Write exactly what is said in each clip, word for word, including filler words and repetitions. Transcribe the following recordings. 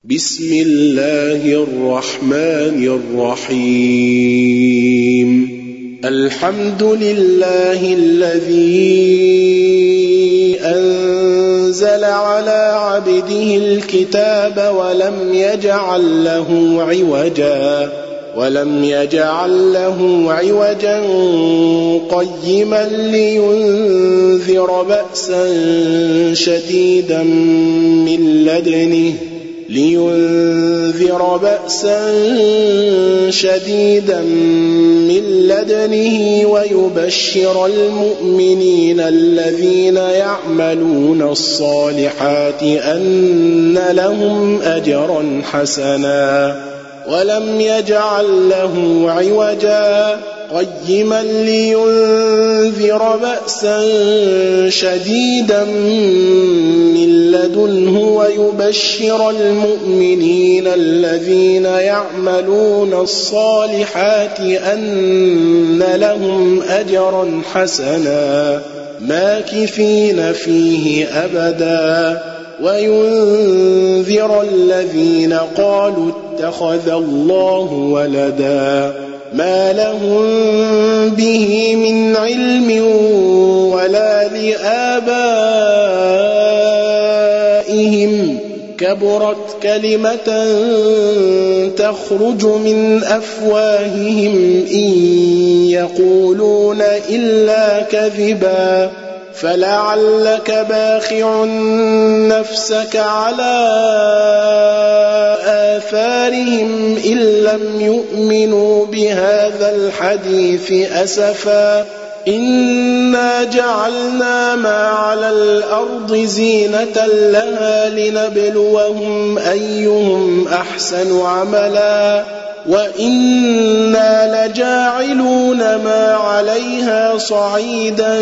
بسم الله الرحمن الرحيم الحمد لله الذي أنزل على عبده الكتاب ولم يجعل له عوجا ولم يجعل له عوجا قيما لينذر بأسا شديدا من لدنه لينذر بأسا شديدا من لدنه ويبشر المؤمنين الذين يعملون الصالحات أن لهم أجرا حسنا ولم يجعل له عوجا قيما لينذر بأسا شديدا من لدنه ويبشر المؤمنين الذين يعملون الصالحات أن لهم أجرا حسنا ماكثين فيه أبدا وينذر الذين قالوا اتخذ الله ولدا ما لهم به من علم ولا لآبائهم كبرت كلمة تخرج من أفواههم إن يقولون إلا كذبا فلعلك باخع نفسك على آثارهم إن لم يؤمنوا بهذا الحديث أسفا إنا جعلنا ما على الأرض زينة لها لنبلوهم أيهم أحسن عملا وإنا لجاعلون ما عليها صعيدا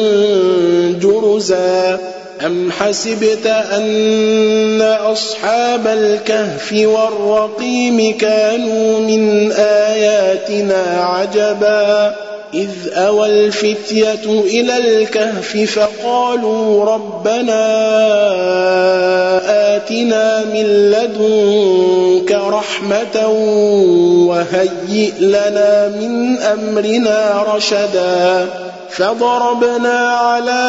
جرزا أم حسبت أن أصحاب الكهف والرقيم كانوا من آياتنا عجبا إذ أوى الفتية إلى الكهف فقالوا ربنا آتنا من لدنك رحمة وهيئ لنا من أمرنا رشدا فضربنا على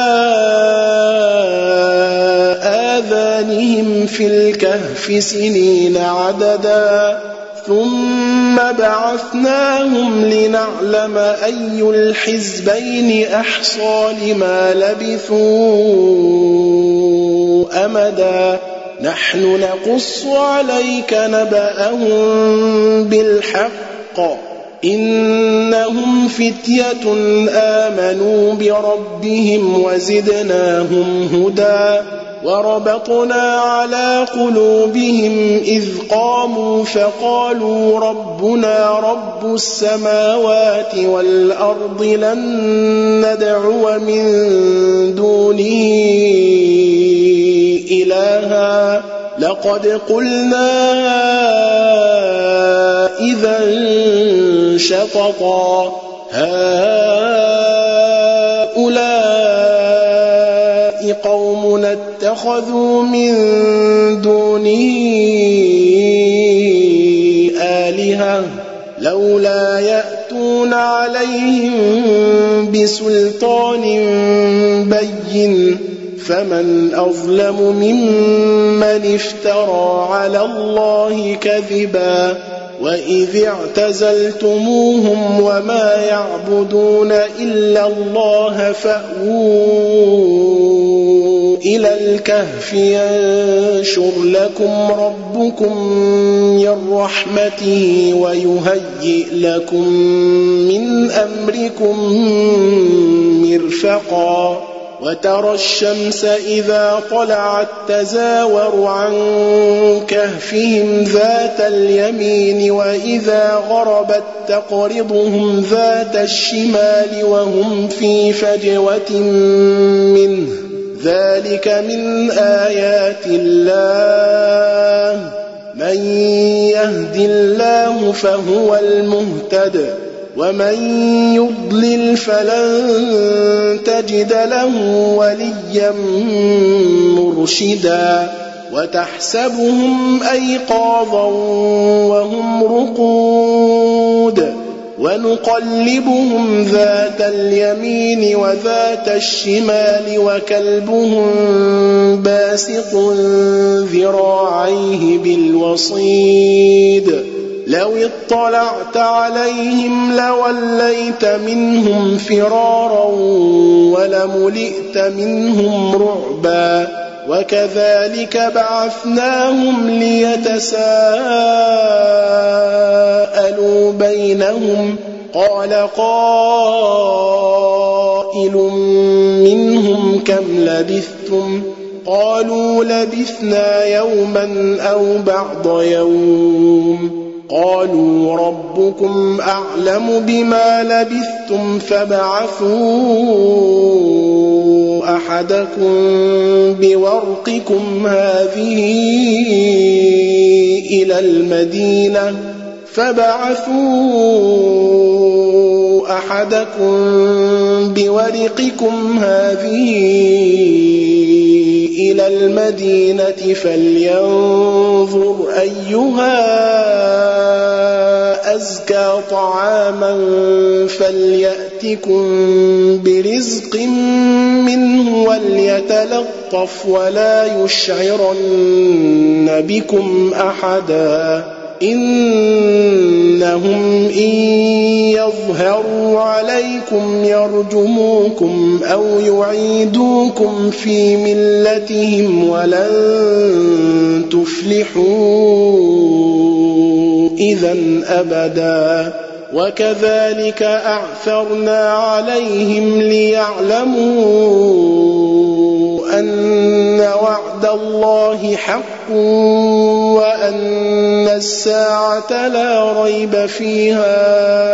آذانهم في الكهف سنين عددا ثم بعثناهم لنعلم أي الحزبين أحصى لما لبثوا أمدا نحن نقص عليك نبأهم بالحق إنهم فتية آمنوا بربهم وزدناهم هدى وربطنا على قلوبهم إذ قاموا فقالوا ربنا رب السماوات والأرض لن ندعو من دونه إلها لقد قلنا إذا شططا هؤلاء قومنا اتخذوا من دونه آلهة لولا يأتون عليهم بسلطان بين فمن أظلم ممن افترى على الله كذبا وإذ اعتزلتموهم وما يعبدون إلا الله فأووا إلى الكهف ينشر لكم ربكم من رحمته ويهيئ لكم من أمركم مرفقا وترى الشمس إذا طلعت تزاور عن كهفهم ذات اليمين وإذا غربت تقرضهم ذات الشمال وهم في فجوة منه ذلك من آيات الله من يهد الله فهو المهتد ومن يضلل فلن تجد له وليا مرشدا وتحسبهم أيقاظا وهم رقود ونقلبهم ذات اليمين وذات الشمال وكلبهم باسط ذراعيه بالوصيد لو اطلعت عليهم لوليت منهم فرارا ولملئت منهم رعبا وكذلك بعثناهم ليتساءلوا بينهم قال قائل منهم كم لبثتم قالوا لبثنا يوما أو بعض يوم قالوا ربكم أعلم بما لبثتم فابعثوا أحدكم بورقكم هذه إلى المدينة فابعثوا أحدكم بورقكم هذه إلى المدينة فلينظر أيها أزكى طعاما فليأتكم برزق منه وليتلطف ولا يشعرن بكم أحدا إنهم إن يظهروا عليكم يرجموكم أو يعيدوكم في ملتهم ولن تفلحوا إذا أبدا وكذلك أعثرنا عليهم ليعلموا أن وعد الله حق وأن الساعة لا ريب فيها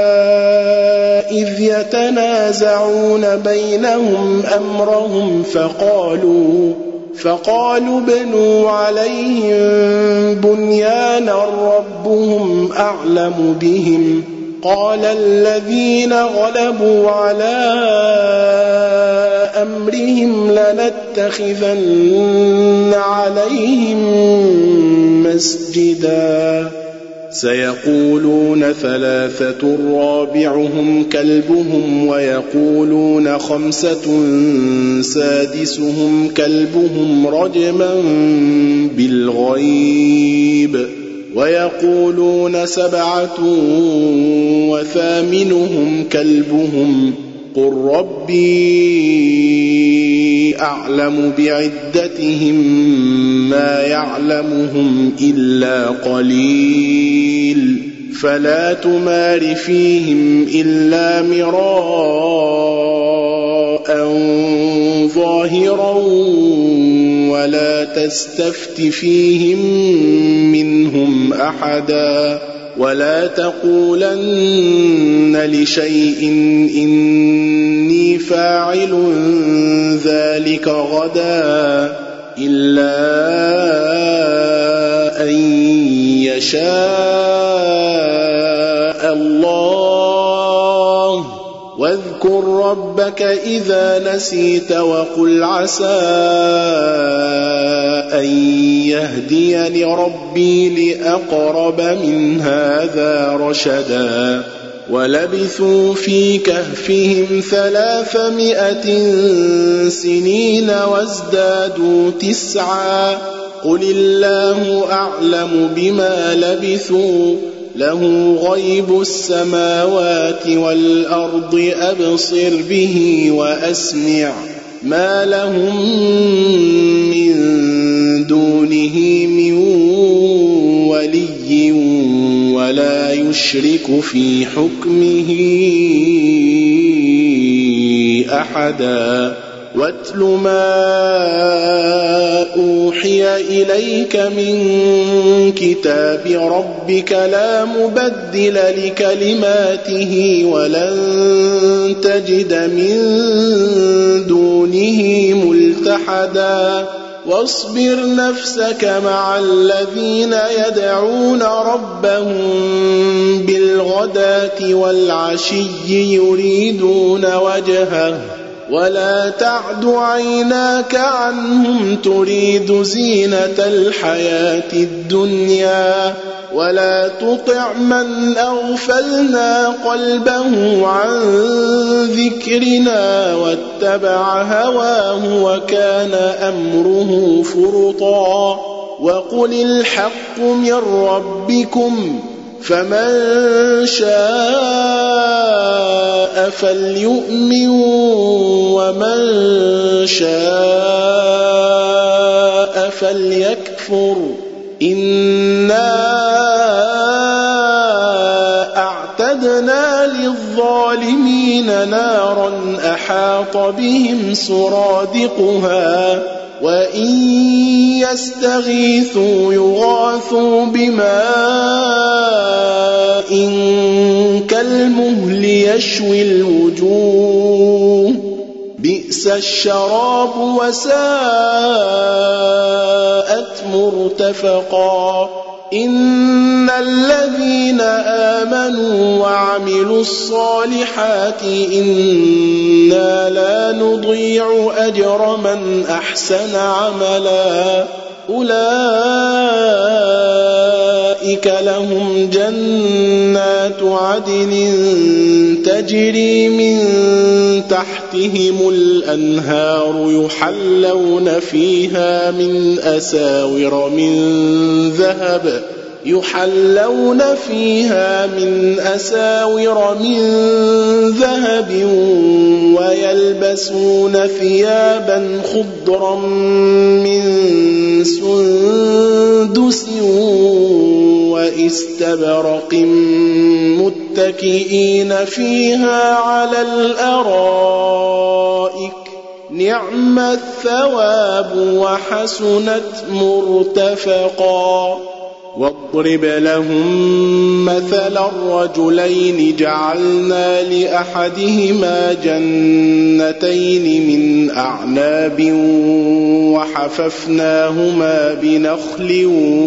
إذ يتنازعون بينهم أمرهم فقالوا فقالوا بنوا عليهم بنيانا ربهم أعلم بهم قال الذين غلبوا على أمرهم لنتخذن عليهم مسجدا سيقولون ثلاثة رابعهم كلبهم ويقولون خمسة سادسهم كلبهم رجما بالغيب ويقولون سبعة وثامنهم كلبهم قل ربي أعلم بعدتهم ما يعلمهم إلا قليل فلا تمار فيهم إلا مراء ظاهرا ولا تستفت فيهم منهم أحدا ولا تقولن لشيء إني فاعل ذلك غدا إلا أن يشاء الله واذكر ربك إذا نسيت وقل عسى أن يهديني ربي لأقرب من هذا رشدا ولبثوا في كهفهم ثلاثمائة سنين وازدادوا تسعا قل الله أعلم بما لبثوا له غيب السماوات والأرض أبصر به وأسمع ما لهم من دونه من ولي ولا يشرك في حكمه أحدا واتل ما أوحي إليك من كتاب ربك لا مبدل لكلماته ولن تجد من دونه ملتحدا واصبر نفسك مع الذين يدعون ربهم بالغداة والعشي يريدون وجهه ولا تعد عيناك عنهم تريد زينة الحياة الدنيا ولا تطع من أغفلنا قلبه عن ذكرنا واتبع هواه وكان أمره فرطا وقل الحق من ربكم فمن شاء فليؤمن ومن شاء فليكفر إنا أعتدنا للظالمين نارا أحاط بهم سرادقها وإن يستغيثوا يغاثوا بماء كالمهل يشوي الوجوه بئس الشراب وساءت مرتفقا إن الذين آمنوا وعملوا الصالحات إنا لا نضيع أجر من أحسن عملا أولئك لهم جنات عدن تجري من تحتهم الأنهار يحلون فيها من أساور من ذهب يحلون فيها من أساور من ذهب ويلبسون ثيابا خضرا من سندس واستبرق متكئين فيها على الأرائك نعم الثواب وحسنت مرتفقا واضرب لهم مثل الرجلين جعلنا لأحدهما جنتين من أعناب وحففناهما بنخل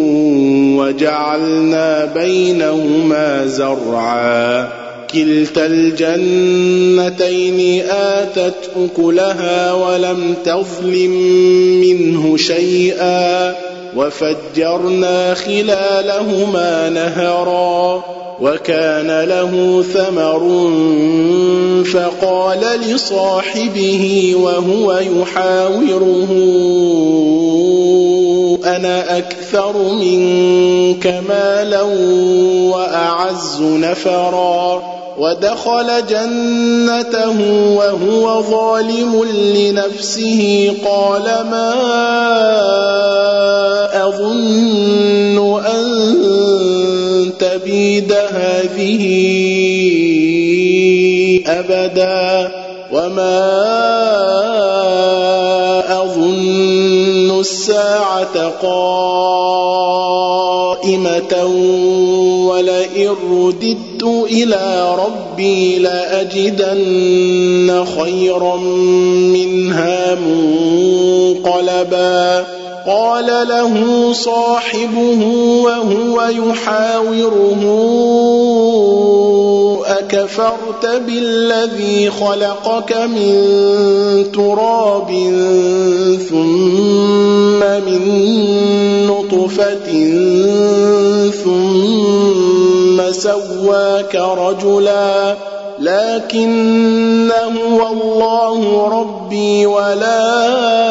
وجعلنا بينهما زرعا كلتا الجنتين آتت أكلها ولم تظلم منه شيئا وفجرنا خلالهما نهرا وكان له ثمر فقال لصاحبه وهو يحاوره أنا أكثر منك مالا وأعز نفرا ودخل جنته وهو ظالم لنفسه قال ما أظن أن تبيد هذه أبدا وما أظن الساعة قائمة ولئن رددت إلى ربي لأجدن خيرا منها منقلبا قال له صاحبه وهو يحاوره أكفرت بالذي خلقك من تراب ثم من نطفة ثم سواك رجلا لكن هو الله ربي ولا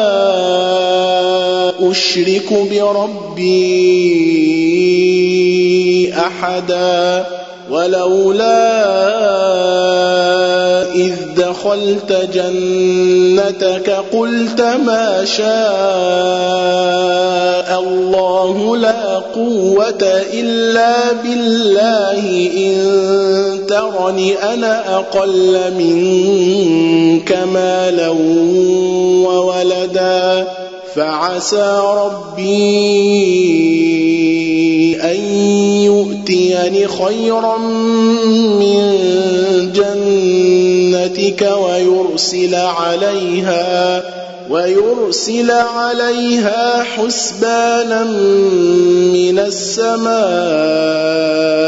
أشرك بربي أحدا ولولا إذ دخلت جنتك قلت ما شاء الله لا قوة إلا بالله إن ترني أنا أقل منك مالا وولدا فعسى ربي أن يؤتيني خيرا من جنتك ويرسل عليها ويرسل عليها حسبانا من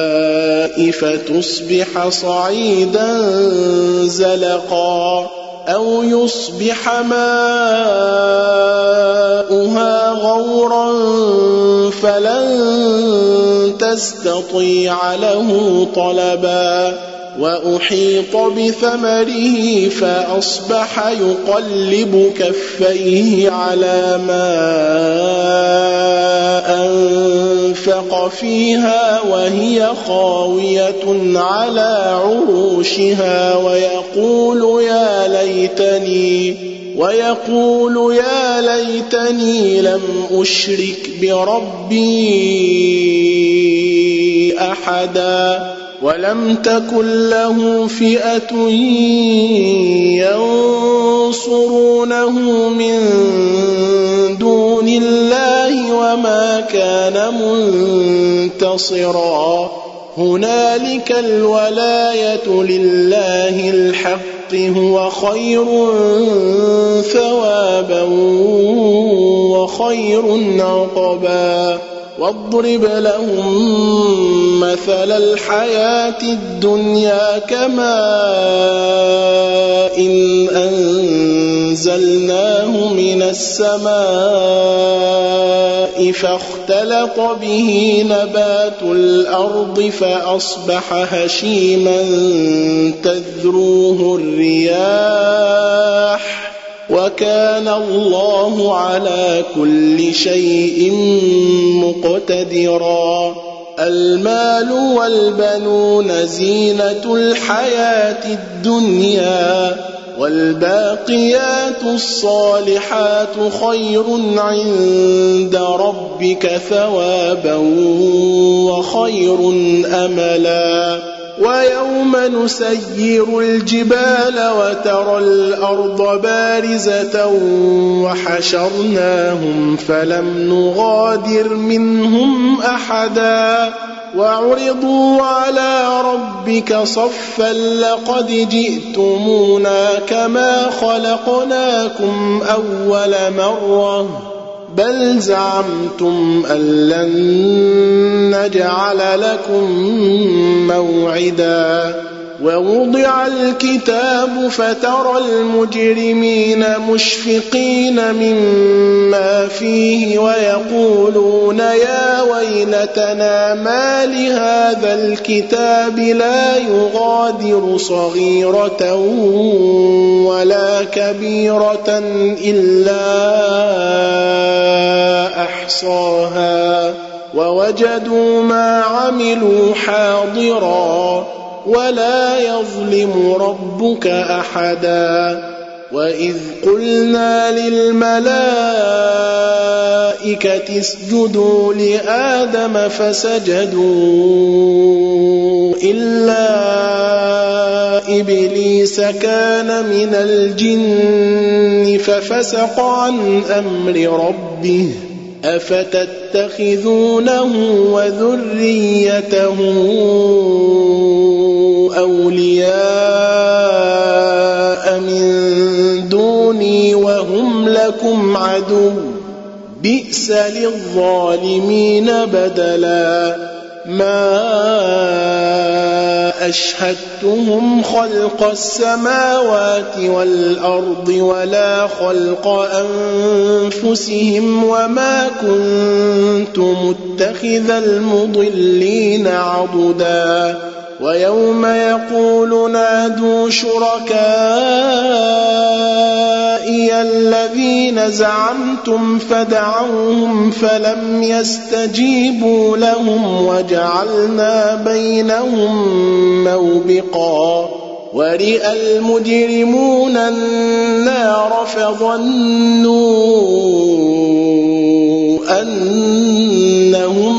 السماء فتصبح صعيدا زلقا أو يصبح ماؤها غورا فلن تستطيع له طلبا وأحيط بثمره فأصبح يقلب كفيه على ما أنفق فيها وهي خاوية على عروشها ويقول يا ليتني ويقول يا ليتني لم أشرك بربي أحدا ولم تكن له فئة ينصرونه من دون الله وما كان منتصرا هنالك الولاية لله الحق هو خير ثوابا وخير عقبا واضرب لهم مثل الحياة الدنيا كماء إن أنزلناه من السماء فاختلط به نبات الأرض فأصبح هشيما تذروه الرياح وكان الله على كل شيء مقتدرا المال والبنون زينة الحياة الدنيا والباقيات الصالحات خير عند ربك ثوابا وخير أملا ويوم نسير الجبال وترى الأرض بارزة وحشرناهم فلم نغادر منهم أحدا وعرضوا على ربك صفا لقد جئتمونا كما خلقناكم أول مرة بل زعمتم أن لن نجعل لكم موعدا ووضع الكتاب فترى المجرمين مشفقين مما فيه ويقولون يا ويلتنا ما لهذا الكتاب لا يغادر صغيرة ولا كبيرة إلا أحصاها ووجدوا ما عملوا حاضرا ولا يظلم ربك أحدا وإذ قلنا للملائكة اسجدوا لآدم فسجدوا إلا إبليس كان من الجن ففسق عن أمر ربه أفتتخذونه وذريته أولياء من دوني وهم لكم عدو بئس للظالمين بدلا ما أشهدتهم خلق السماوات والأرض ولا خلق أنفسهم وما كنت متخذ المضلين عضدا ويوم يقول نادوا شركائي الذين زعمتم فدعوهم فلم يستجيبوا لهم وجعلنا بينهم موبقا ورئ المجرمون النار فظنوا أنهم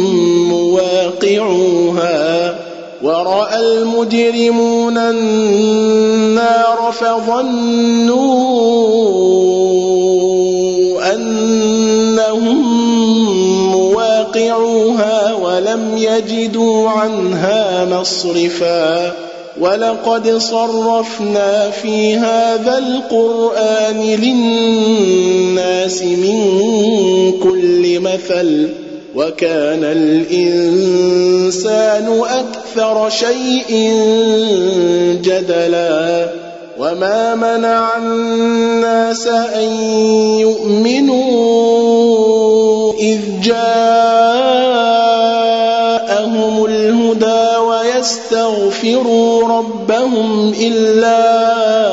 مواقعوها ورأى المجرمون النار فظنوا أنهم مواقعوها ولم يجدوا عنها مصرفا ولقد صرفنا في هذا القرآن للناس من كل مثل وكان الإنسان أكثر شيء جدلا وما منع الناس أن يؤمنوا إذ جاءهم الهدى ويستغفروا ربهم إلا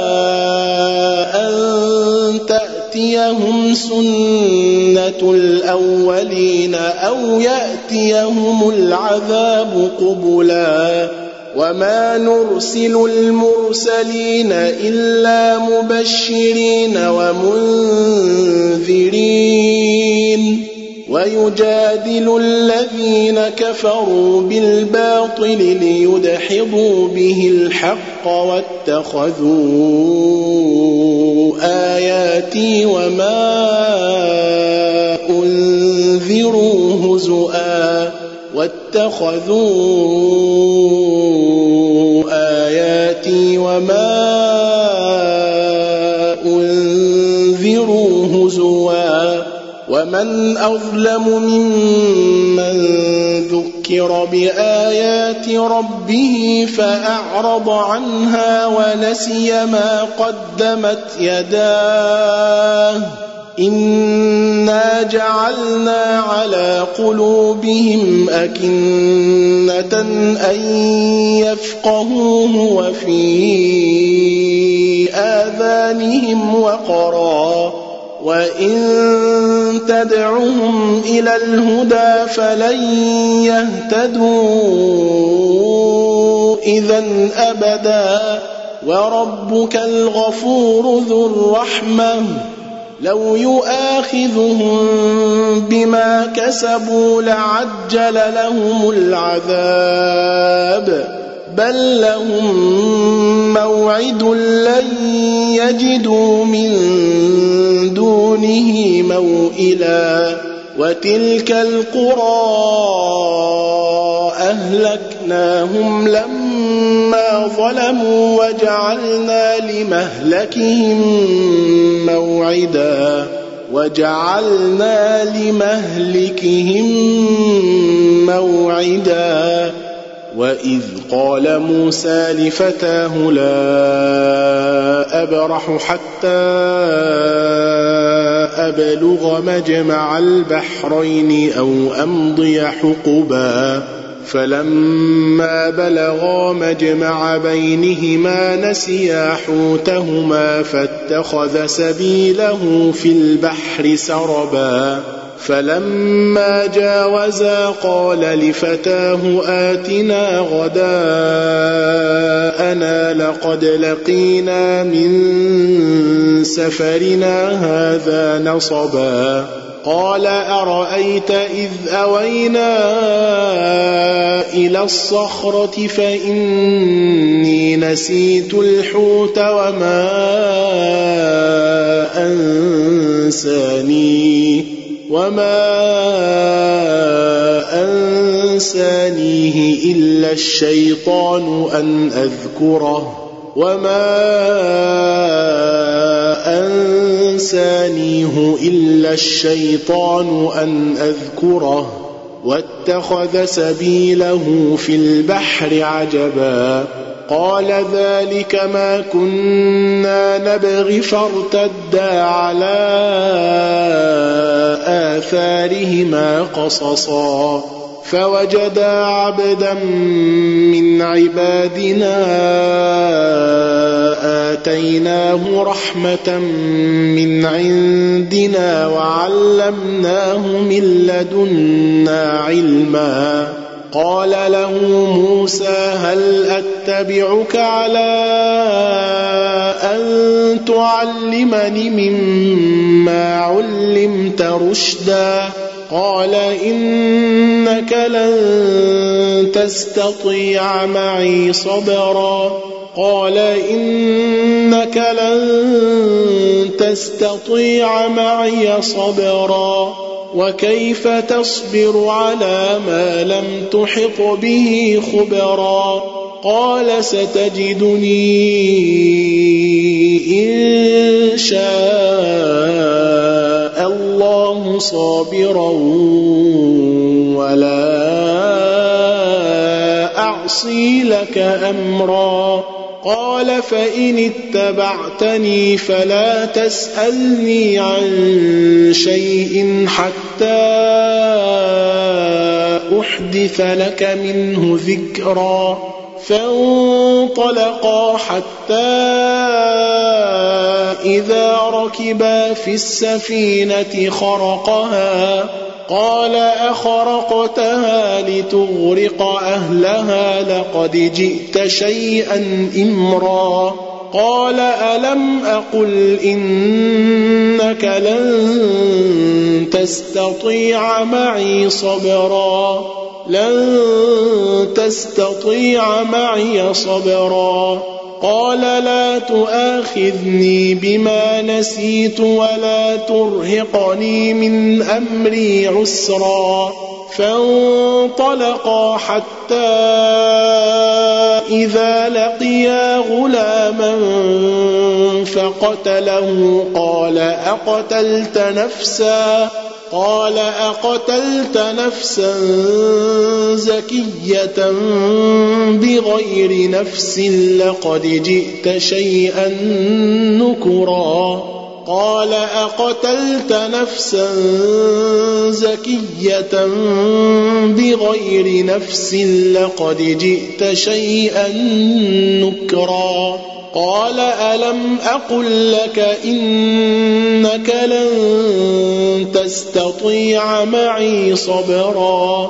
أن تأتيهم سنة الأولين أو يأتيهم العذاب قبلا وما نرسل المرسلين إلا مبشرين ومنذرين ويجادل الذين كفروا بالباطل ليدحضوا به الحق واتخذوا آياتي وما أنذروا هزؤا واتخذوا آياتي وما أنذروا هزوا ومن أظلم ممن ذكر بآيات ربه فأعرض عنها ونسي ما قدمت يداه إنا جعلنا على قلوبهم أكنة أن يفقهوه وفي آذانهم وقرا وإن تدعهم إلى الهدى فلن يهتدوا إذن أبدا وربك الغفور ذو الرحمة لو يؤاخذهم بما كسبوا لعجل لهم العذاب بل لهم موعد لن يجدوا من دونه موئلا وتلك القرى أهلكناهم لما ظلموا وجعلنا لمهلكهم موعدا وجعلنا لمهلكهم موعدا وإذ قال موسى لفتاه لا أبرح حتى أبلغ مجمع البحرين أو أمضي حقبا فلما بلغا مجمع بينهما نسيا حوتهما فاتخذ سبيله في البحر سربا فلما جاوزا قال لفتاه آتنا غداءنا لقد لقينا من سفرنا هذا نصبا قال أرأيت إذ أوينا إلى الصخرة فإني نسيت الحوت وما أنسانيه وما أنسانيه إلا الشيطان أن أذكره وما أنسانيه إلا الشيطان أن أذكره واتخذ سبيله في البحر عجبا قال ذلك ما كنا نبغي فارتدا على آثارهما قصصا فوجدا عبدا من عبادنا آتيناه رحمة من عندنا وعلمناه من لدنا علما قال له موسى هل أتبعك على أن تعلمني مما علمت رشدا قال إنك لن تستطيع معي صبرا قال إنك لن تستطيع معي صبرا وكيف تصبر على ما لم تحط به خبرا قال ستجدني إن شاء الله صابرا ولا أعصي لك أمرا قال فإن اتبعتني فلا تسألني عن شيء حتى أحدث لك منه ذكرا فانطلقا حتى إذا ركبا في السفينة خرقها قال أخرقتها لتغرق أهلها لقد جئت شيئا إمرا قال ألم أقل إنك لن تستطيع معي صبرا لن تستطيع معي صبرا قال لا تؤاخذني بما نسيت ولا ترهقني من أمري عسرا فانطلقا حتى إذا لقيا غلاما فقتله قال أقتلت نفسا قال أقتلت نفسا زكية بغير نفس لقد جئت شيئا نكرا قال أقتلت نفسا زكية بغير نفس لقد جئت شيئا نكرا قال ألم أقل لك إنك لن تستطيع معي صبرا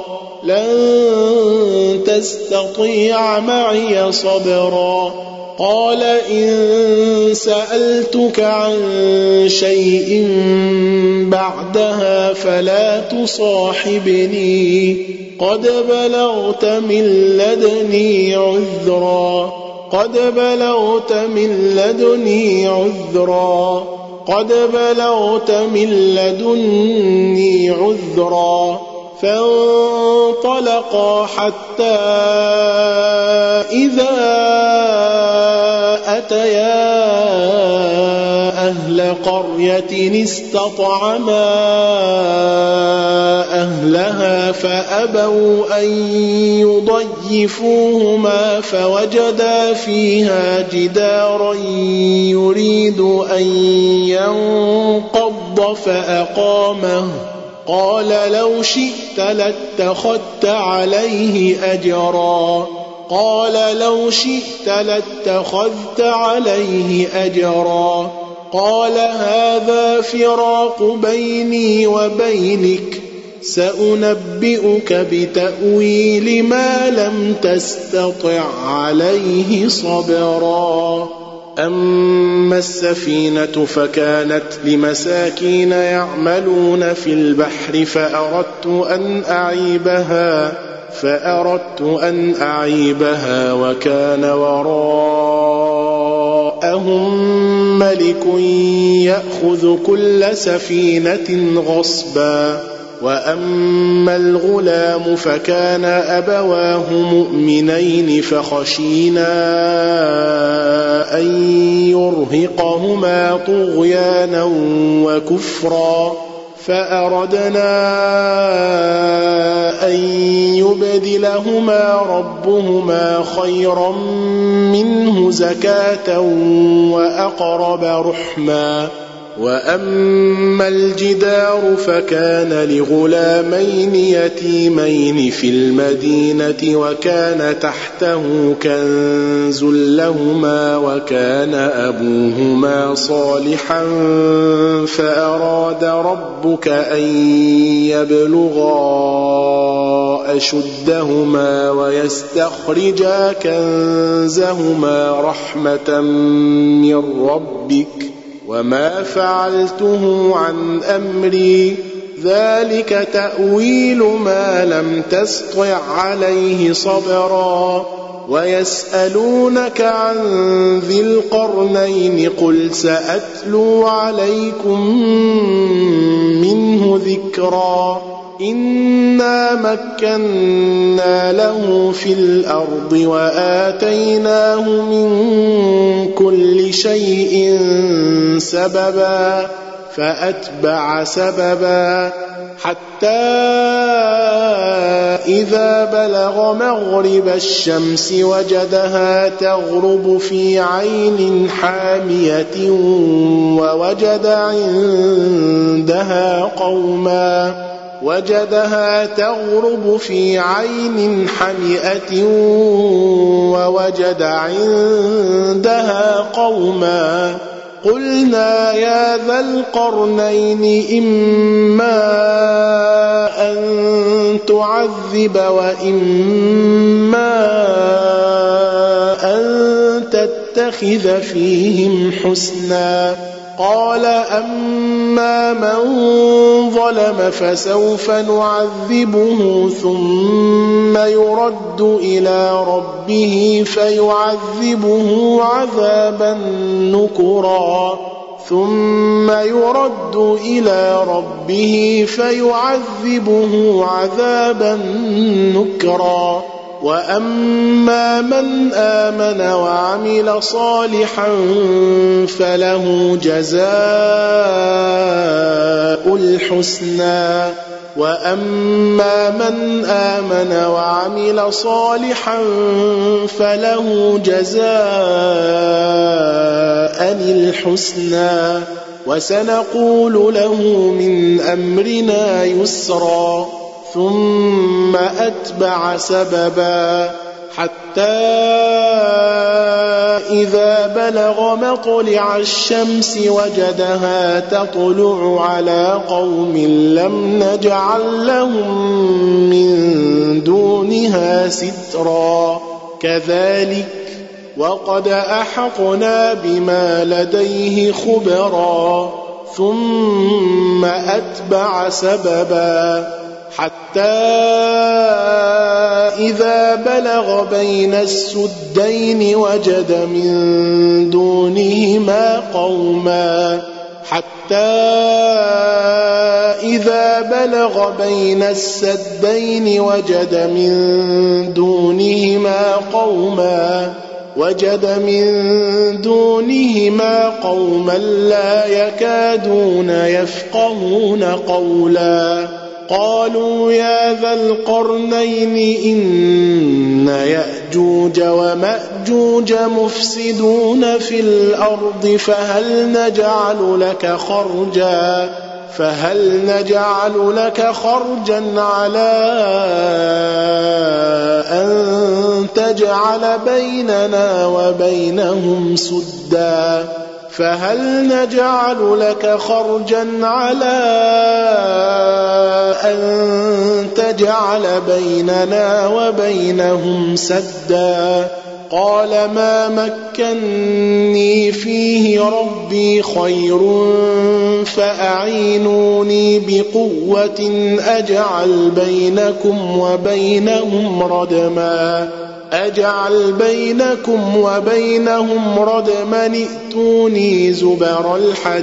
لن تستطيع معي صبرا قال إن سألتك عن شيء بعدها فلا تصاحبني قد بلغت من لدني عذرا قد بلغت من لدني عذرا قد بلغت من لدني عذرا فانطلقا حتى إذا أتيا أهل قرية استطعما أهلها فأبوا أن يضيفوهما فوجدا فيها جدارا يريد أن ينقض فأقامه قال لو شئت لاتخذت عليه أجرا قال لو شئت لاتخذت عليه أجرا قال هذا فراق بيني وبينك سأنبئك بتأويل ما لم تستطع عليه صبرا أما السفينة فكانت لمساكين يعملون في البحر فأردت أن أعيبها فأردت أن أعيبها وكان وراءهم ملك يأخذ كل سفينة غصبا وأما الغلام فكان أبواه مؤمنين فخشينا أن يرهقهما طغيانا وكفرا فأردنا أن يبدلهما ربهما خيرا منه زكاة وأقرب رحما وأما الجدار فكان لغلامين يتيمين في المدينة وكان تحته كنز لهما وكان أبوهما صالحا فأراد ربك أن يبلغا أشدهما ويستخرجا كنزهما رحمة من ربك وما فعلته عن أمري ذلك تأويل ما لم تسطع عليه صبرا ويسألونك عن ذي القرنين قل سأتلو عليكم منه ذكرا إنا مكنا له في الأرض وآتيناه من كل شيء سببا فأتبع سببا حتى إذا بلغ مغرب الشمس وجدها تغرب في عين حامية ووجد عندها قوما وجدها تغرب في عين حمئة ووجد عندها قوما قلنا يا ذا القرنين إما أن تعذب وإما أن تتخذ فيهم حسنا قال أما من ظلم فسوف نعذبه ثم يرد إلى ربه فيعذبه عذابا نكرا ثم يرد إلى ربه فيعذبه عذابا نكرا وأما من آمن وعمل صالحا فله جزاء الحسنى وأما من آمن وعمل صالحا فله جزاء الحسنى وسنقول له من أمرنا يسرا ثم أتبع سببا حتى إذا بلغ مطلع الشمس وجدها تطلع على قوم لم نجعل لهم من دونها سترا كذلك وقد أحطنا بما لديه خبرا ثم أتبع سببا حتى إذا بلغ بين السدين وجد من دونهما قوما حتى إذا بلغ بين السدين وجد من دونهما قوما وجد من دونهما قوما لا يكادون يفقهون قولا قالوا يا ذا القرنين إن يأجوج ومأجوج مفسدون في الأرض فهل نجعل لك خرجا فهل نجعل لك خرجا على أن تجعل بيننا وبينهم سدا فهل نجعل لك خرجا على أن تجعل بيننا وبينهم سدا قال ما مكني فيه ربي خير فأعينوني بقوة أجعل بينكم وبينهم ردما أجعل بينكم وبينهم ردما ائتوني زبر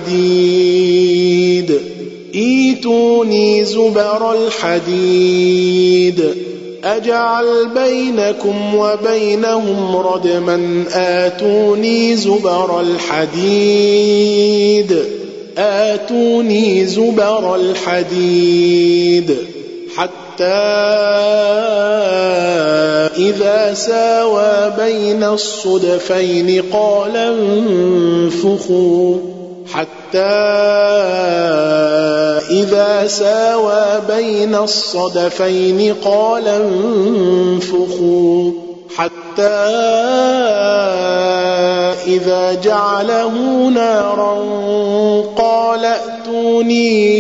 الحديد ائتوني زبر الحديد أجعل بينكم وبينهم ردما آتوني زبر الحديد آتوني زبر الحديد حتى إذا ساوى بين الصدفين قال انفخوا حتى إذا ساوى بين الصدفين قال انفخوا حتى إذا جعله نارا قال ائتوني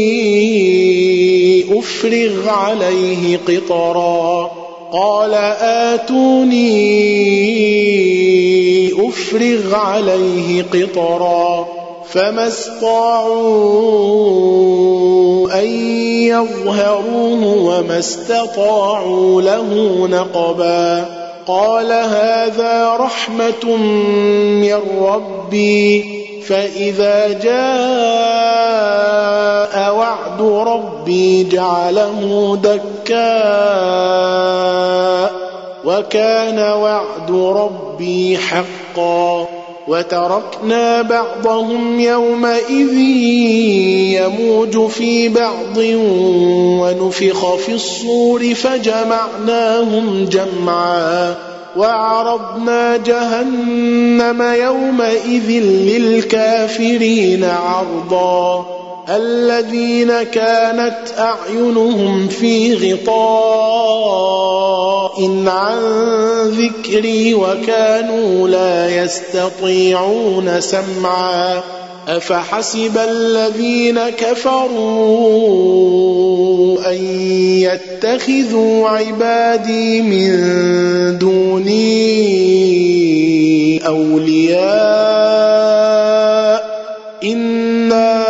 أفرغ عليه قطرا قال آتوني أفرغ عليه قطرا فما استطاعوا أن يظهروه وما استطاعوا له نقبا قال هذا رحمة من ربي فإذا جاء وعد ربي جعله دكاء وكان وعد ربي حقا وتركنا بعضهم يومئذ يموج في بعض ونفخ في الصور فجمعناهم جمعا وعرضنا جهنم يومئذ للكافرين عرضا الذين كانت أعينهم في غطاء عن ذكري وكانوا لا يستطيعون سمعا أفحسب الذين كفروا أن يتخذوا عبادي من دوني أولياء إنا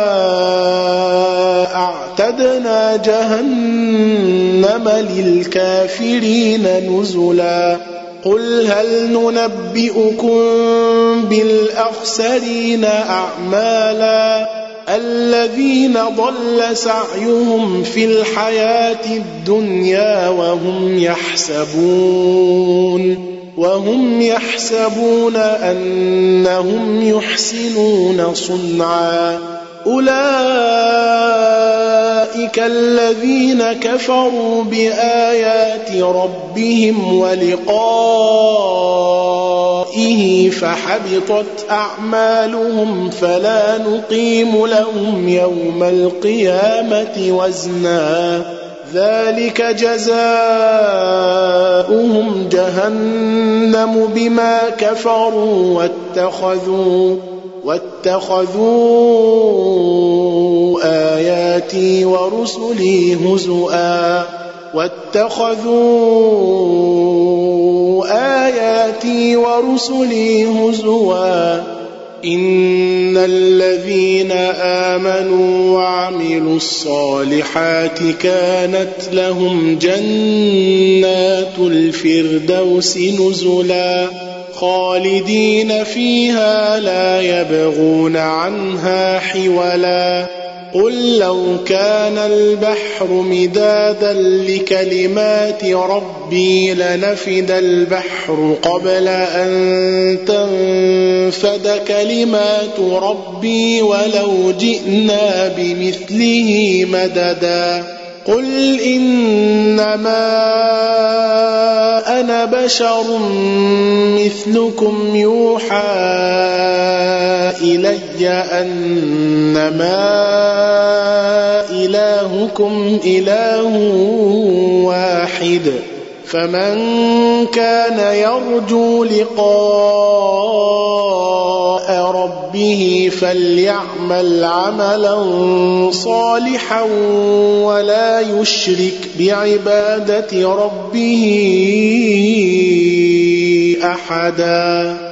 أعتدنا جهنم للكافرين نزلا قل هل ننبئكم بالأخسرين أعمالا الذين ضل سعيهم في الحياة الدنيا وهم يحسبون وهم يحسبون أنهم يحسنون صنعا أولئك الذين كفروا بآيات ربهم ولقائه فحبطت أعمالهم فلا نقيم لهم يوم القيامة وزنا ذلك جزاؤهم جهنم بما كفروا واتخذوا واتخذوا آياتي ورسلي هزؤا واتخذوا آياتي ورسلي هزوا إن الذين آمنوا وعملوا الصالحات كانت لهم جنات الفردوس نزلا خالدين فيها لا يبغون عنها حولا قل لو كان البحر مدادا لكلمات ربي لنفد البحر قبل أن تنفد كلمات ربي ولو جئنا بمثله مددا قل إنما أنا بشر مثلكم يوحى إلي أنما إلهكم إله واحد فمن كان يرجو لقاء ربه فليعمل عملا صالحا ولا يشرك بعبادة ربه أحدا.